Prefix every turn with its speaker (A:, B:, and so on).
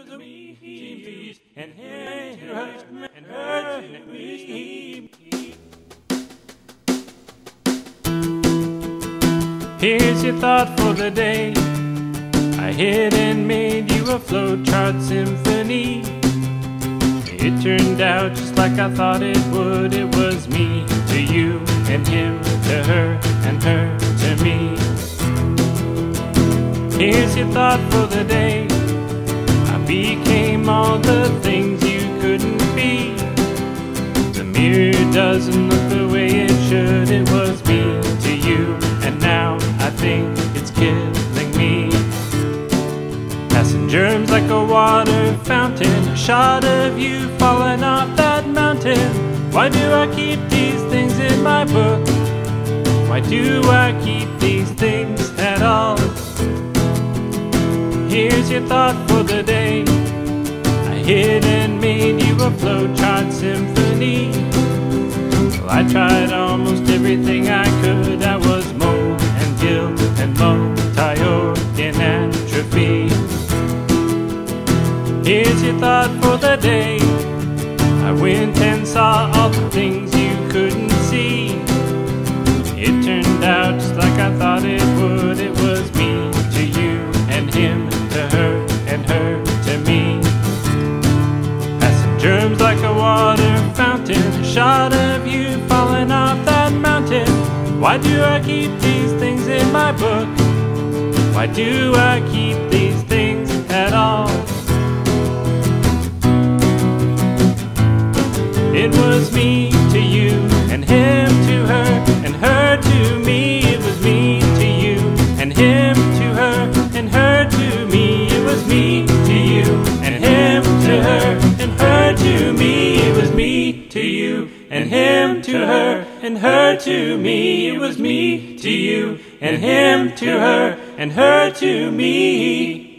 A: was me, and her to me. Here's your thought for the day. I hid and made you a flowchart symphony. It turned out just like I thought it would. It was me to you, and him to her, and her to me. Here's your thought for the day. I became all the things you couldn't be. The mirror doesn't look the way it should. It was me to you, and now I think it's killing me. Passing germs like a water fountain. A shot of you falling off that mountain. Why do I keep these things in my book? Why do I keep these things at all? Here's your thought for the day. I hid and made you a flowchart symphony. Well, I tried almost everything I could. I was mold and guilt and multi-organ atrophy. Here's your thought for the day. I went and saw all the things you couldn't see. It turned out just like I thought it would. It was me to you, and him to her, and her to me. Passing germs like a water fountain. A shot of you falling off that mountain. Why do I keep these things in my book? Why do I keep these things at all? It was me to you, and him to her, and her to me. It was me to you, and him to her, and her to me. It was me to you, and him to her, and her to me. It was me to you, and him to her, and her to me. It was me to you, and him to her, and her to me.